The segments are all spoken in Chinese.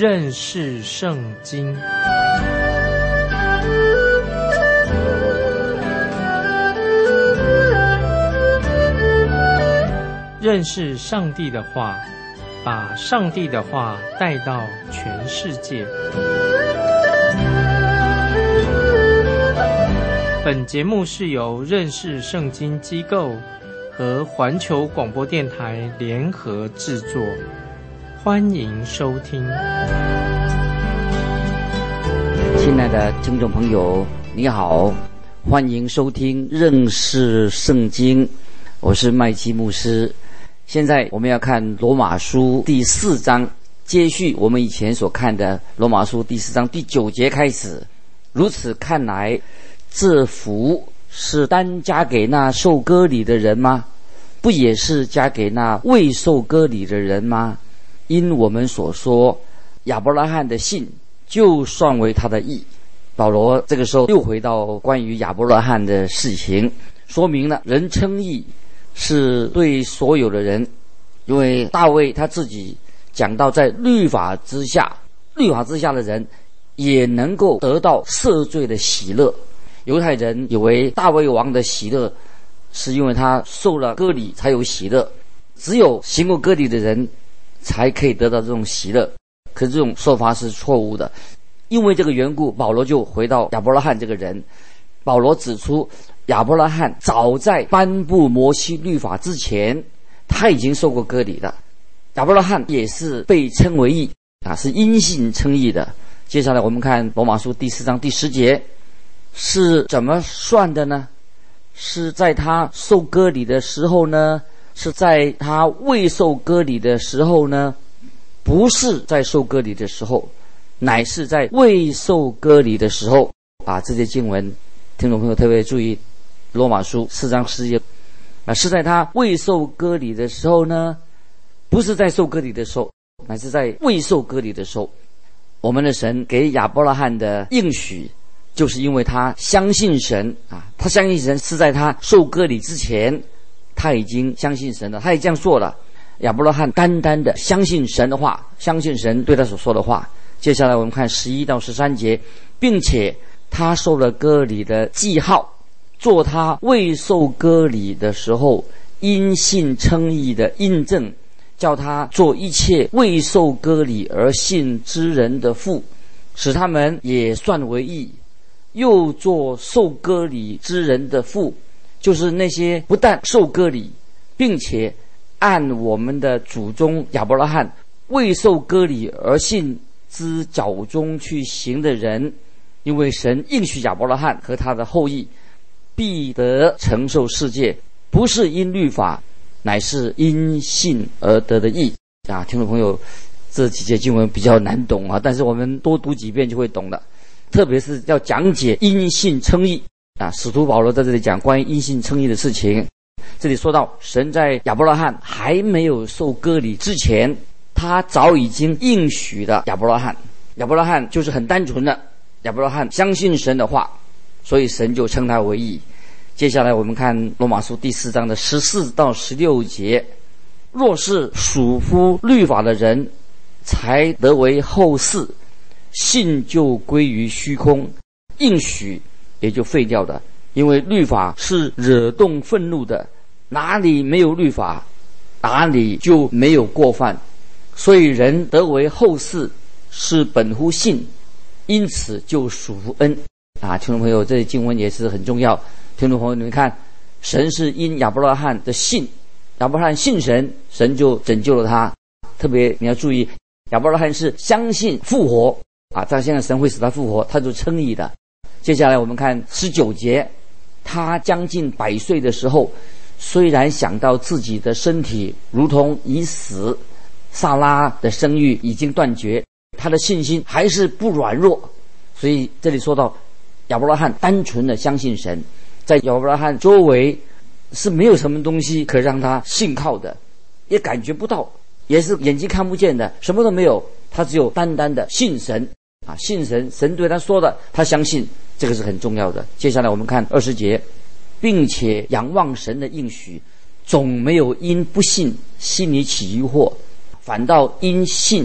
认识圣经。认识上帝的话，把上帝的话带到全世界。本节目是由认识圣经机构和环球广播电台联合制作，欢迎收听。 亲爱的听众朋友，你好，欢迎收听认识圣经，我是麦基牧师。现在我们要看罗马书第4章，接续我们以前所看的罗马书第4章第9节开始。如此看来，这福是单加给那受割礼的人吗？不也是加给那未受割礼的人吗？因我们所说，亚伯拉罕的信就算为他的义。保罗这个时候又回到关于亚伯拉罕的事情，说明了人称义是对所有的人，因为大卫他自己讲到，在律法之下的人也能够得到赦罪的喜乐。犹太人以为大卫王的喜乐是因为他受了割礼才有喜乐，只有行过割礼的人才可以得到这种喜乐。可是这种说法是错误的，因为这个缘故，保罗就回到亚伯拉罕这个人。保罗指出，亚伯拉罕早在颁布摩西律法之前，他已经受过割礼了。亚伯拉罕也是被称为义是因信称义的。接下来我们看罗马书第4章第10节，是怎么算的呢？是在他受割礼的时候呢？是在他未受割礼的时候呢？不是在受割礼的时候，乃是在未受割礼的时候这些经文听众朋友特别注意，罗马书4章10节是在他未受割礼的时候呢？不是在受割礼的时候，乃是在未受割礼的时候。我们的神给亚伯拉罕的应许，就是因为他相信神他相信神是在他受割礼之前，他已经相信神了，他也这样做了。亚伯拉罕单单的相信神的话，相信神对他所说的话。接下来我们看11到13节，并且他受了割礼的记号，做他未受割礼的时候因信称义的印证，叫他做一切未受割礼而信之人的父，使他们也算为义。又做受割礼之人的父，就是那些不但受割礼，并且按我们的祖宗亚伯拉罕未受割礼而信之脚中去行的人。因为神应许亚伯拉罕和他的后裔必得承受世界，不是因律法，乃是因信而得的义听众朋友，这几节经文比较难懂但是我们多读几遍就会懂了。特别是要讲解因信称义使徒保罗在这里讲关于因信称义的事情。这里说到，神在亚伯拉罕还没有受割礼之前，他早已经应许了亚伯拉罕。亚伯拉罕就是很单纯的，亚伯拉罕相信神的话，所以神就称他为义。接下来我们看罗马书第4章的14到16节，若是属乎律法的人才得为后嗣，信就归于虚空，应许也就废掉的。因为律法是惹动愤怒的，哪里没有律法，哪里就没有过犯。所以人得为后嗣是本乎信，因此就属乎恩听众朋友，这经文也是很重要。听众朋友，你们看，神是因亚伯拉罕的信，亚伯拉罕信神，神就拯救了他。特别你要注意，亚伯拉罕是相信复活在现在神会使他复活，他就称义的。接下来我们看19节，他将近100岁的时候，虽然想到自己的身体如同已死，撒拉的生育已经断绝，他的信心还是不软弱。所以这里说到亚伯拉罕单纯的相信神，在亚伯拉罕周围是没有什么东西可让他信靠的，也感觉不到，也是眼睛看不见的，什么都没有，他只有单单的信神信神，神对他说的他相信，这个是很重要的。接下来我们看20节，并且仰望神的应许，总没有因不信心里起疑惑，反倒因信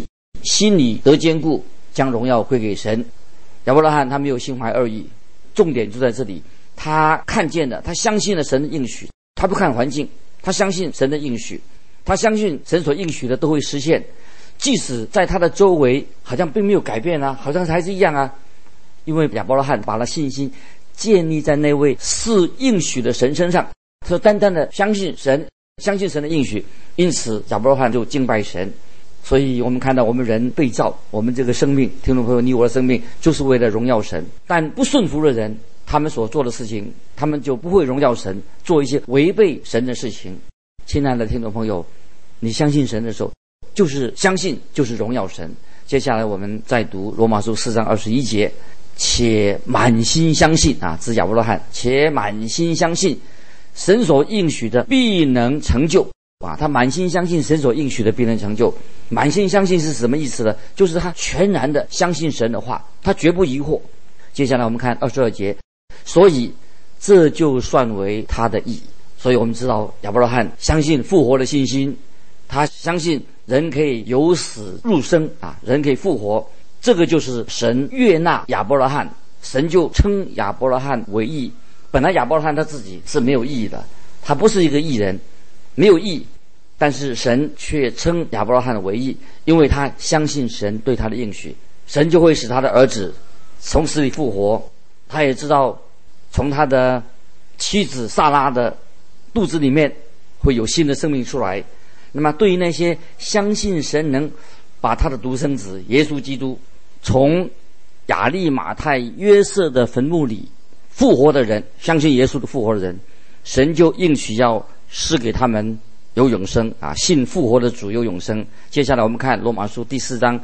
心里得坚固，将荣耀归给神。亚伯拉罕他没有心怀二意，重点就在这里，他看见了，他相信了神的应许，他不看环境，他相信神的应许，他相信神所应许的都会实现，即使在他的周围好像并没有改变啊，好像还是一样啊。因为亚伯拉罕把他信心建立在那位是应许的神身上，他单单的相信神，相信神的应许，因此亚伯拉罕就敬拜神。所以我们看到我们人被造，我们这个生命，听众朋友，你我的生命就是为了荣耀神。但不顺服的人，他们所做的事情，他们就不会荣耀神，做一些违背神的事情。亲爱的听众朋友，你相信神的时候，就是相信，就是荣耀神。接下来我们再读罗马书4章21节，且满心相信啊，指亚伯拉罕，且满心相信神所应许的必能成就啊，他满心相信神所应许的必能成就。满心相信是什么意思呢？就是他全然的相信神的话，他绝不疑惑。接下来我们看22节，所以这就算为他的义。所以我们知道亚伯拉罕相信复活的信心，他相信人可以由死入生啊，人可以复活，这个就是神悦纳亚伯拉罕，神就称亚伯拉罕为义。本来亚伯拉罕他自己是没有义的，他不是一个义人，没有义，但是神却称亚伯拉罕为义，因为他相信神对他的应许，神就会使他的儿子从死里复活。他也知道从他的妻子撒拉的肚子里面会有新的生命出来。那么对于那些相信神能把他的独生子耶稣基督从亚利马太约瑟的坟墓里复活的人，相信耶稣的复活的人，神就应许要赐给他们有永生啊，信复活的主有永生。接下来我们看罗马书第4章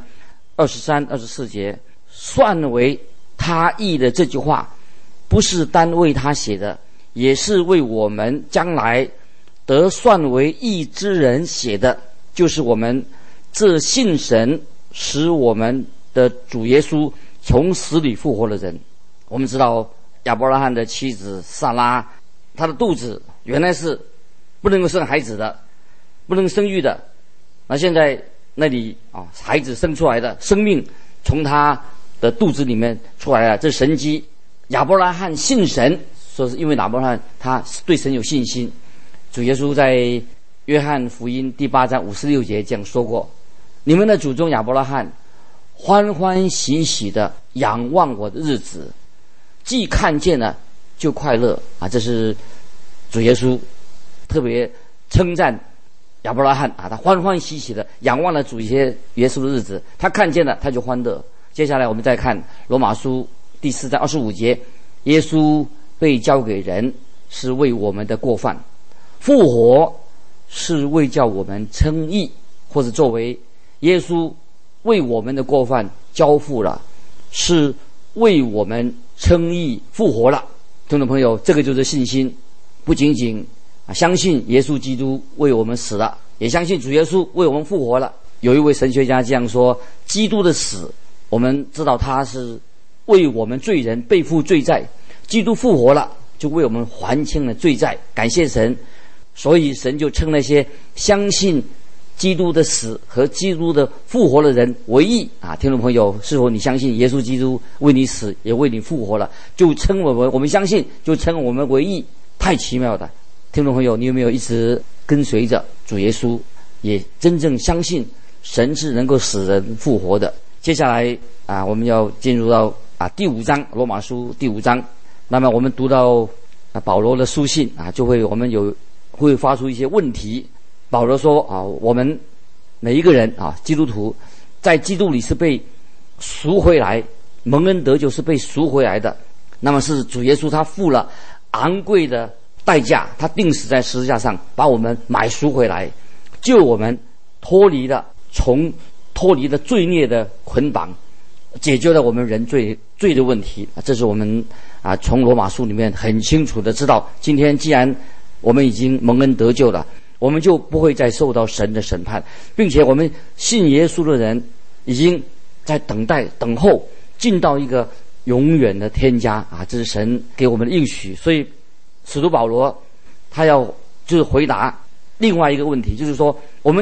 23、24节，算为他义的这句话，不是单为他写的，也是为我们将来得算为义之人写的，就是我们这信神使我们的主耶稣从死里复活的人。我们知道亚伯拉罕的妻子撒拉，她的肚子原来是不能够生孩子的，不能生育的，那现在那里啊，孩子生出来的，生命从她的肚子里面出来了，这是神迹。亚伯拉罕信神，说是因为亚伯拉罕他对神有信心。主耶稣在约翰福音第8章56节这样说过，你们的祖宗亚伯拉罕欢欢喜喜的仰望我的日子，既看见了就快乐啊！这是主耶稣特别称赞亚伯拉罕啊，他欢欢喜喜的仰望了主耶稣的日子，他看见了他就欢乐。接下来我们再看罗马书第4章25节，耶稣被交给人是为我们的过犯，复活是为叫我们称义，或者作为耶稣为我们的过犯交付了，是为我们称义复活了。听众朋友，这个就是信心，不仅仅相信耶稣基督为我们死了，也相信主耶稣为我们复活了。有一位神学家这样说，基督的死，我们知道他是为我们罪人背负罪债，基督复活了，就为我们还清了罪债，感谢神。所以神就称那些相信基督的死和基督的复活的人为义啊！听众朋友，是否你相信耶稣基督为你死也为你复活了，就称我们相信，就称我们为义，太奇妙的。听众朋友，你有没有一直跟随着主耶稣，也真正相信神是能够使人复活的？接下来啊，我们要进入到第5章，罗马书第5章。那么我们读到保罗的书信啊，就会发出一些问题。保罗说啊，我们每一个人啊，基督徒在基督里是被赎回来，蒙恩得救是被赎回来的。那么是主耶稣他付了昂贵的代价，他钉死在十字架上，把我们买赎回来，救我们脱离了罪孽的捆绑，解决了我们人罪的问题。这是我们从罗马书里面很清楚的知道，今天既然我们已经蒙恩得救了，我们就不会再受到神的审判，并且我们信耶稣的人已经在等候进到一个永远的天家啊！这是神给我们的应许。所以使徒保罗他要就是回答另外一个问题，就是说我们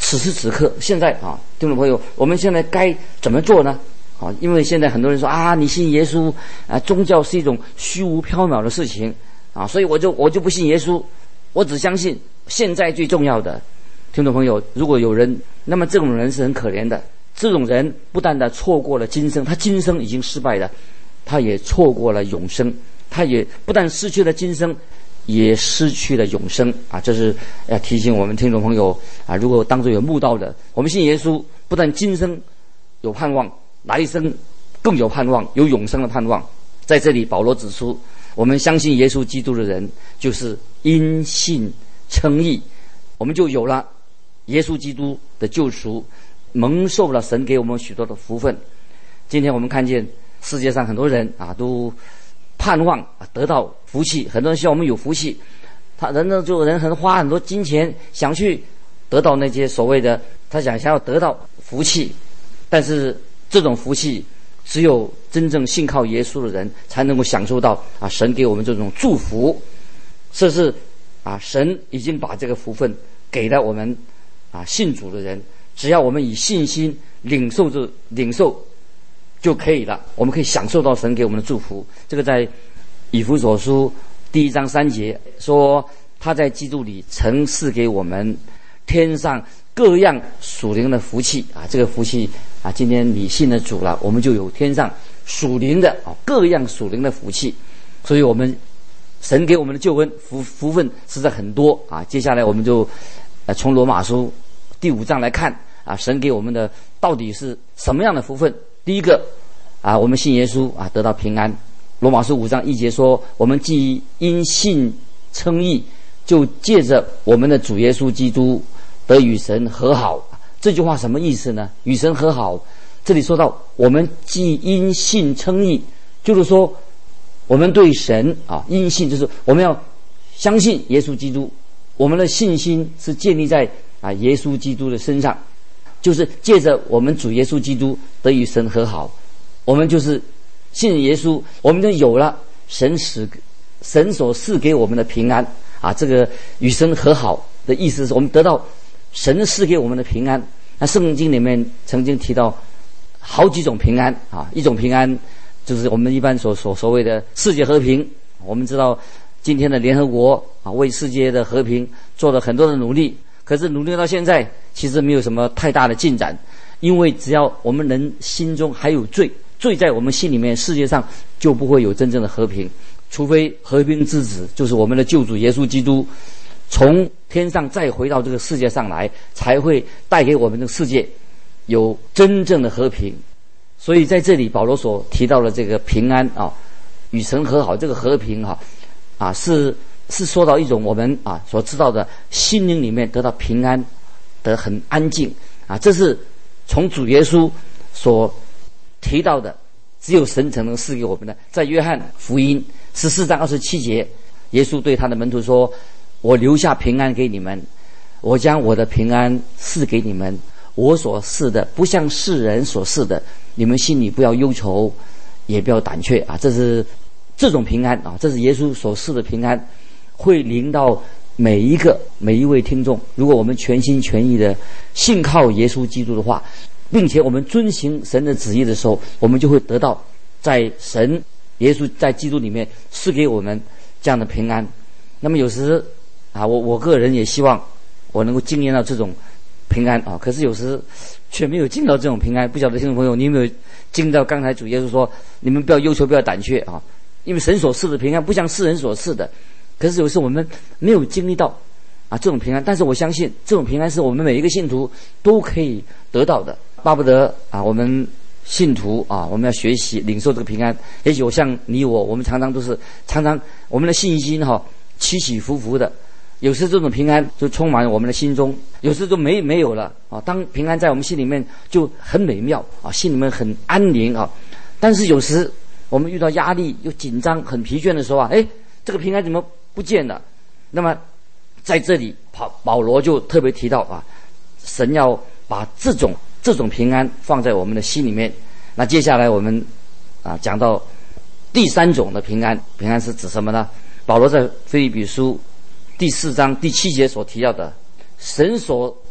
此时此刻，现在啊，听众朋友，我们现在该怎么做呢？啊，因为现在很多人说啊，你信耶稣啊，宗教是一种虚无缥缈的事情啊，所以我就不信耶稣，我只相信现在最重要的。听众朋友，如果有人，那么这种人是很可怜的。这种人不但的错过了今生，他今生已经失败了，他也错过了永生，他也不但失去了今生，也失去了永生啊！这是要提醒我们听众朋友啊，如果当中有慕道的，我们信耶稣，不但今生有盼望，来生更有盼望，有永生的盼望。在这里，保罗指出，我们相信耶稣基督的人，就是因信称义，我们就有了耶稣基督的救赎，蒙受了神给我们许多的福分。今天我们看见世界上很多人啊，都盼望得到福气，很多人希望我们有福气，人很花很多金钱想去得到那些所谓的他想要得到福气，但是这种福气只有真正信靠耶稣的人才能够享受到啊，神给我们这种祝福。这是啊，神已经把这个福分给了我们啊信主的人，只要我们以信心领受就可以了，我们可以享受到神给我们的祝福。这个在以弗所书1章3节说，他在基督里曾赐给我们天上各样属灵的福气啊，这个福气啊，今天你信了主了，我们就有天上属灵的啊各样属灵的福气。所以我们神给我们的救恩福分实在很多啊。接下来我们就从罗马书第5章来看啊，神给我们的到底是什么样的福分。第一个啊，我们信耶稣啊，得到平安。罗马书5章1节说，我们既因信称义，就借着我们的主耶稣基督得与神和好。这句话什么意思呢？与神和好，这里说到我们既因信称义，就是说我们对神啊，因信就是我们要相信耶稣基督，我们的信心是建立在啊耶稣基督的身上，就是借着我们主耶稣基督得与神和好。我们就是信耶稣，我们就有了神所赐给我们的平安啊。这个与神和好的意思是我们得到神赐给我们的平安。那圣经里面曾经提到好几种平安啊，一种平安就是我们一般所谓的世界和平。我们知道今天的联合国啊，为世界的和平做了很多的努力，可是努力到现在其实没有什么太大的进展，因为只要我们人心中还有罪在我们心里面，世界上就不会有真正的和平，除非和平之子就是我们的救主耶稣基督从天上再回到这个世界上来，才会带给我们这个世界有真正的和平。所以在这里保罗所提到的这个平安啊，与神和好，这个和平啊是说到一种我们啊所知道的心灵里面得到平安，得很安静啊，这是从主耶稣所提到的，只有神才能赐给我们的。在约翰福音14章27节，耶稣对他的门徒说，我留下平安给你们，我将我的平安赐给你们，我所赐的不像世人所赐的，你们心里不要忧愁，也不要胆怯啊。这是这种平安啊，这是耶稣所赐的平安，会临到每一位听众。如果我们全心全意的信靠耶稣基督的话，并且我们遵行神的旨意的时候，我们就会得到在耶稣在基督里面赐给我们这样的平安。那么有时啊，我个人也希望我能够经验到这种平安啊，可是有时却没有经到这种平安。不晓得听众朋友，你有没有经到刚才主耶稣说你们不要忧愁，不要胆怯啊，因为神所赐的平安不像世人所赐的。可是有时我们没有经历到啊这种平安，但是我相信这种平安是我们每一个信徒都可以得到的。巴不得啊，我们信徒啊，我们要学习领受这个平安。也许我像你我们常常我们的信心起起伏伏的，有时这种平安就充满我们的心中，有时就没有了啊。当平安在我们心里面就很美妙啊，心里面很安宁啊。但是有时我们遇到压力又紧张很疲倦的时候啊，这个平安怎么不见了？那么在这里保罗就特别提到啊，神要把这种平安放在我们的心里面。那接下来我们啊讲到第3种的平安，平安是指什么呢？保罗在腓立比书第4章第7节所提到的，神所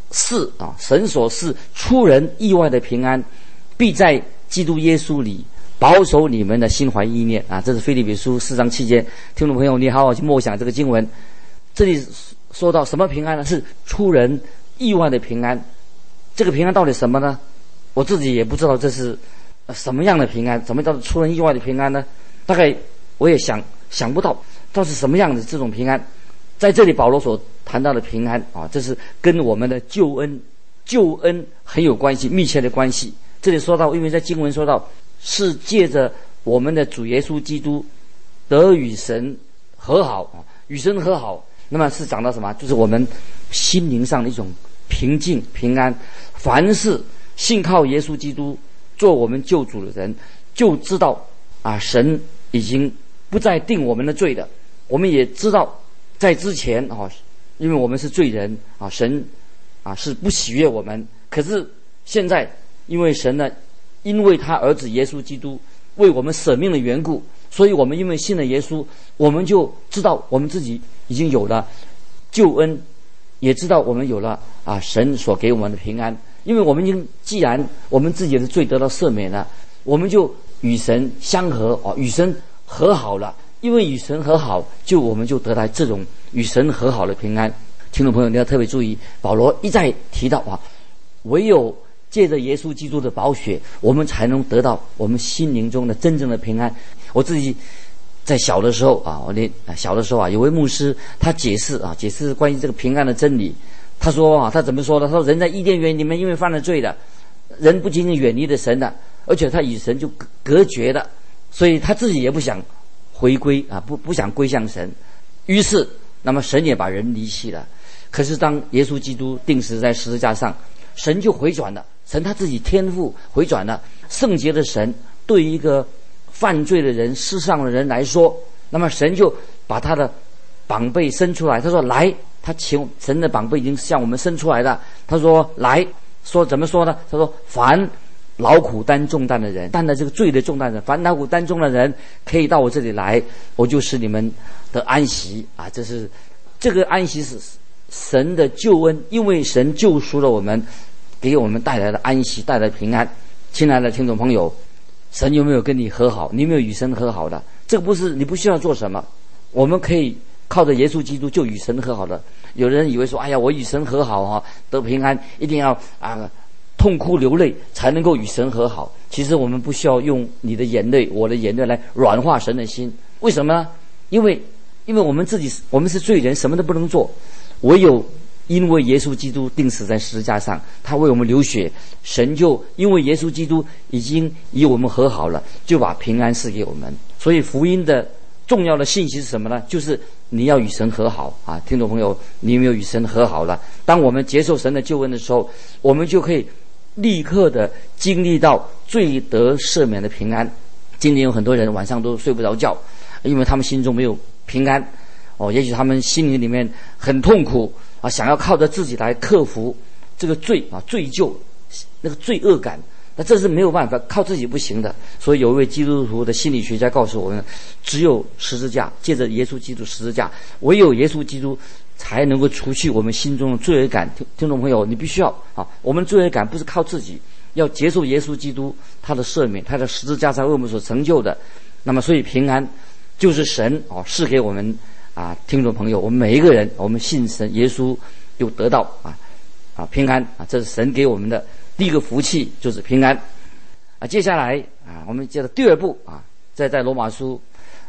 赐啊，神所赐出人意外的平安，必在基督耶稣里保守你们的心怀意念啊。这是腓立比书4章7节。听众朋友，你好好去默想这个经文。这里说到什么平安呢？是出人意外的平安。这个平安到底什么呢？我自己也不知道这是什么样的平安。什么叫做出人意外的平安呢？大概我也想不到到底是什么样的这种平安。在这里保罗所谈到的平安啊，这是跟我们的救恩很有关系，密切的关系。这里说到，因为在经文说到是借着我们的主耶稣基督得与神和好啊，与神和好。那么是讲到什么？就是我们心灵上的一种平静平安。凡是信靠耶稣基督做我们救主的人，就知道啊，神已经不再定我们的罪的。我们也知道在之前啊，因为我们是罪人啊，神啊是不喜悦我们。可是现在因为神呢，因为他儿子耶稣基督为我们舍命的缘故，所以我们因为信了耶稣，我们就知道我们自己已经有了救恩，也知道我们有了啊神所给我们的平安。因为我们既然我们自己的罪得到赦免了，我们就与神相合啊，与神和好了。因为与神和好，我们就得到这种与神和好的平安。听众朋友，你要特别注意，保罗一再提到啊，唯有借着耶稣基督的宝血，我们才能得到我们心灵中的真正的平安。我自己在小的时候啊，小的时候啊，有位牧师他解释关于这个平安的真理。他说啊，他怎么说呢？他说人在伊甸园里面因为犯了罪的，人不仅仅远离了神的，而且他与神就隔绝了，所以他自己也不想回归啊，不想归向神。于是那么神也把人离弃了。可是当耶稣基督钉死在十字架上，神就回转了，神他自己天父回转了。圣洁的神对一个犯罪的人、世上的人来说，那么神就把他的膀臂伸出来，他说来，他请神的膀臂已经向我们伸出来了。他说来，说怎么说呢？他说凡劳苦担重担的人，担了这个罪的重担的，凡劳苦担重的人，可以到我这里来，我就使你们的安息啊！这个安息是神的救恩，因为神救赎了我们，给我们带来了安息，带来平安。亲爱的听众朋友，神有没有跟你和好？你有没有与神和好的？这个不是你不需要做什么，我们可以靠着耶稣基督就与神和好的。有人以为说，哎呀，我与神和好啊，得平安，一定要痛哭流泪才能够与神和好。其实我们不需要用你的眼泪、我的眼泪来软化神的心。为什么呢？因为我们是罪人，什么都不能做，唯有因为耶稣基督钉死在十字架上，他为我们流血，神就因为耶稣基督已经与我们和好了，就把平安赐给我们。所以福音的重要的信息是什么呢？就是你要与神和好啊！听众朋友，你有没有与神和好了？当我们接受神的救恩的时候，我们就可以立刻的经历到罪得赦免的平安。今天有很多人晚上都睡不着觉，因为他们心中没有平安哦，也许他们心灵里面很痛苦啊，想要靠着自己来克服这个罪啊，罪疚那个罪恶感。那这是没有办法，靠自己不行的。所以有一位基督徒的心理学家告诉我们，只有十字架，借着耶稣基督十字架，唯有耶稣基督才能够除去我们心中的罪恶感。听众朋友，你必须要啊，我们罪恶感不是靠自己，要接受耶稣基督他的赦免，他的十字架在为我们所成就的。那么所以平安就是神赐给我们啊，听众朋友，我们每一个人，我们信神耶稣就得到平安啊，这是神给我们的第一个福气，就是平安啊。接下来啊，我们接着第二步啊，在罗马书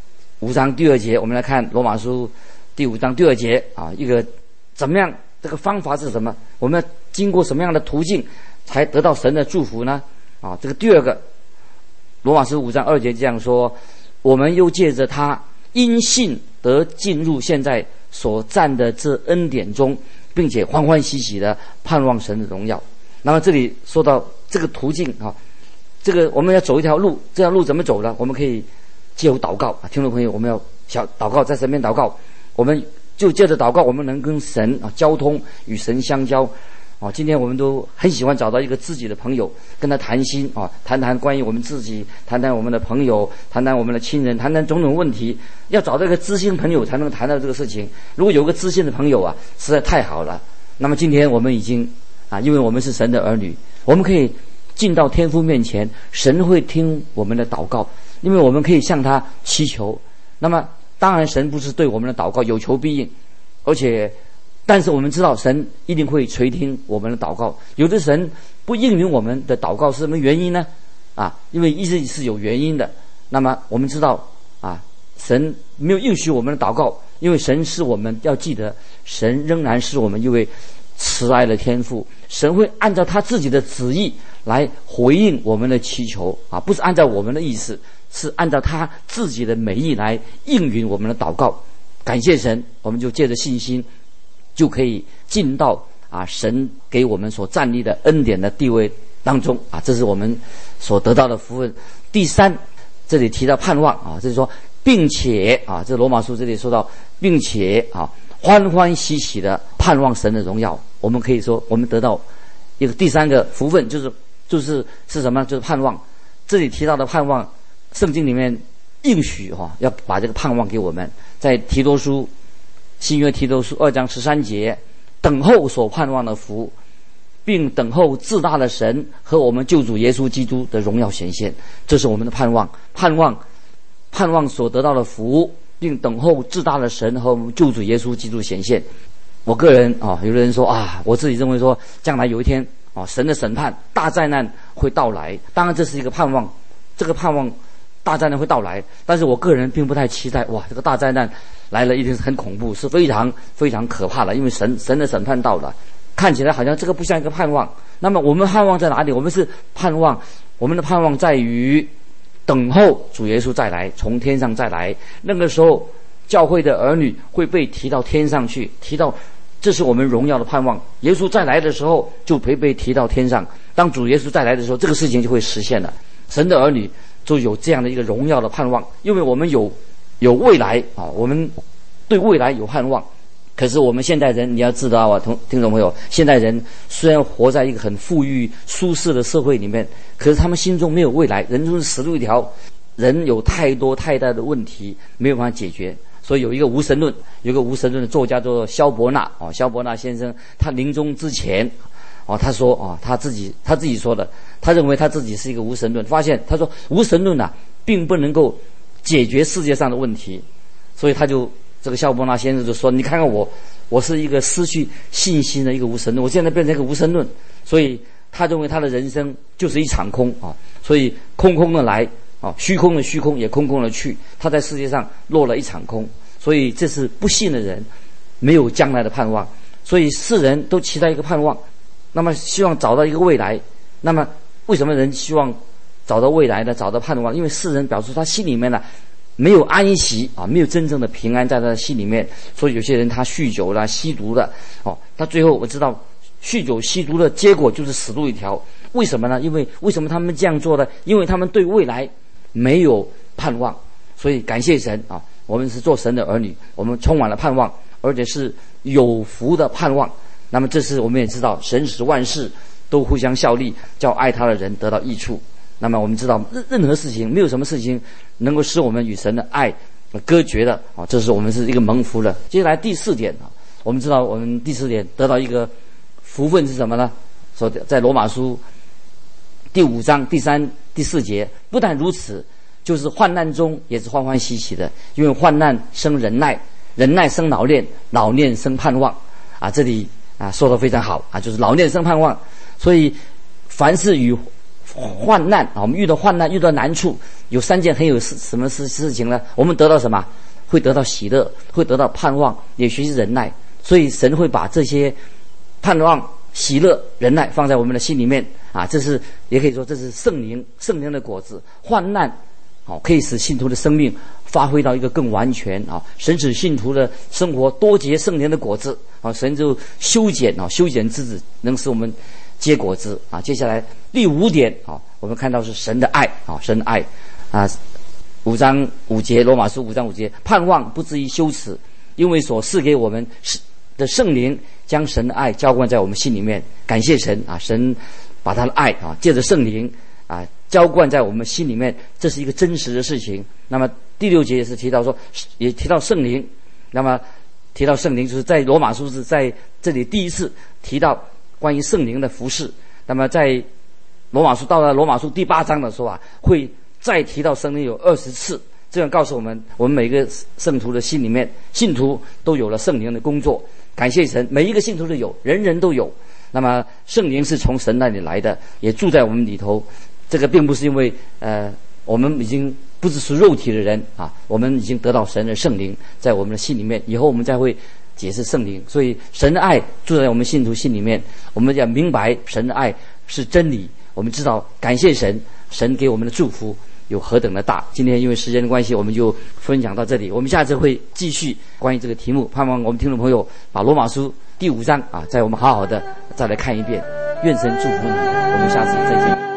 5章第2节，我们来看罗马书第5章第2节啊，一个怎么样？这个方法是什么？我们要经过什么样的途径才得到神的祝福呢？啊，这个第二个，罗马书5章2节这样说：我们又借着他因信得进入现在所占的这恩典中，并且欢欢喜喜的盼望神的荣耀。那么这里说到这个途径啊，这个我们要走一条路，这条路怎么走呢？我们可以借由祷告啊，听众朋友，我们要祷告，在神面祷告，我们就借着祷告，我们能跟神交通，与神相交啊。今天我们都很喜欢找到一个知己的朋友，跟他谈心啊，谈谈关于我们自己，谈谈我们的朋友，谈谈我们的亲人，谈谈种种问题。要找到一个知心朋友才能谈到这个事情。如果有个知心的朋友啊，实在太好了。那么今天我们已经啊，因为我们是神的儿女，我们可以进到天父面前，神会听我们的祷告，因为我们可以向他祈求。那么当然神不是对我们的祷告有求必应，但是我们知道神一定会垂听我们的祷告。有的神不应允我们的祷告是什么原因呢？因为一直是有原因的。那么我们知道神没有应许我们的祷告，因为神是我们要记得，神仍然是我们一位慈爱的天父，神会按照他自己的旨意来回应我们的祈求不是按照我们的意思，是按照他自己的美意来应允我们的祷告。感谢神，我们就借着信心就可以进到神给我们所站立的恩典的地位当中这是我们所得到的福分。第三，这里提到盼望这是说并且这罗马书这里说到并且欢欢喜喜的盼望神的荣耀。我们可以说我们得到一个第三个福分，就是什么？就是盼望。这里提到的盼望，圣经里面应许要把这个盼望给我们。在提多书，新约提多书2章13节，等候所盼望的福，并等候至大的神和我们救主耶稣基督的荣耀显现。这是我们的盼望，盼望所得到的福，并等候至大的神和我们救主耶稣基督显现。我个人有的人说我自己认为说，将来有一天神的审判大灾难会到来。当然这是一个盼望，这个盼望大灾难会到来，但是我个人并不太期待这个大灾难来了一定是很恐怖，是非常非常可怕的，因为神的审判到了，看起来好像这个不像一个盼望。那么我们盼望在哪里？我们是盼望，我们的盼望在于等候主耶稣再来，从天上再来。那个时候教会的儿女会被提到天上去，这是我们荣耀的盼望。耶稣再来的时候就会被提到天上，当主耶稣再来的时候，这个事情就会实现了。神的儿女就有这样的一个荣耀的盼望，因为我们有未来我们对未来有盼望。可是我们现代人，你要知道听众朋友，现代人虽然活在一个很富裕舒适的社会里面，可是他们心中没有未来，人就是死路一条，人有太大的问题没有办法解决。所以有一个无神论的作家叫做萧伯纳萧伯纳先生，他临终之前他说他自己说的，他认为他自己是一个无神论，发现他说无神论并不能够解决世界上的问题。所以这个萧伯纳先生就说，你看看我是一个失去信心的一个无神论，我现在变成一个无神论。所以他认为他的人生就是一场空所以空空的来虚空的虚空，也空空的去，他在世界上落了一场空。所以这是不信的人没有将来的盼望。所以世人都期待一个盼望，那么希望找到一个未来。那么为什么人希望找到未来呢？找到盼望？因为世人表示他心里面没有安息没有真正的平安在他的心里面。所以有些人他酗酒了吸毒了他最后我知道酗酒吸毒的结果就是死路一条。为什么呢？因为为什么他们这样做呢？因为他们对未来没有盼望。所以感谢神我们是做神的儿女，我们充满了盼望，而且是有福的盼望。那么这是我们也知道，神使万事都互相效力，叫爱他的人得到益处。那么我们知道任何事情，没有什么事情能够使我们与神的爱隔绝的这是我们是一个蒙福的。接下来第四点我们知道我们第四点得到一个福分是什么呢？说在罗马书第5章第3、第4节，不但如此，就是患难中也是欢欢喜喜的，因为患难生忍耐，忍耐生老练，老练生盼望这里说得非常好就是老练生盼望。所以凡是与患难我们遇到患难遇到难处，有3件很有什么事情呢？我们得到什么？会得到喜乐，会得到盼望，也学习忍耐。所以神会把这些盼望、喜乐、忍耐放在我们的心里面这是也可以说这是圣灵的果子。患难可以使信徒的生命发挥到一个更完全神使信徒的生活多结圣灵的果子神就修剪之子，能使我们结果子接下来第5点我们看到是神的爱神的爱5章5节，罗马书5章5节，盼望不至于羞耻，因为所赐给我们的圣灵将神的爱浇灌在我们心里面。感谢神神把他的爱借着圣灵浇灌在我们心里面，这是一个真实的事情。那么第6节也是提到说，也提到圣灵。那么提到圣灵，就是在罗马书是在这里第一次提到关于圣灵的服事。那么在罗马书到了罗马书第8章的时候啊，会再提到圣灵有20次，这样告诉我们，我们每个圣徒的心里面，信徒都有了圣灵的工作。感谢神，每一个信徒都有，人人都有。那么圣灵是从神那里来的，也住在我们里头。这个并不是因为我们已经不只是肉体的人啊，我们已经得到神的圣灵在我们的心里面。以后我们再会解释圣灵，所以神的爱住在我们信徒心里面。我们要明白神的爱是真理，我们知道感谢神，神给我们的祝福有何等的大。今天因为时间的关系，我们就分享到这里，我们下次会继续关于这个题目。盼望我们听众朋友把罗马书第5章啊，在我们好好的再来看一遍。愿神祝福你，我们下次再见。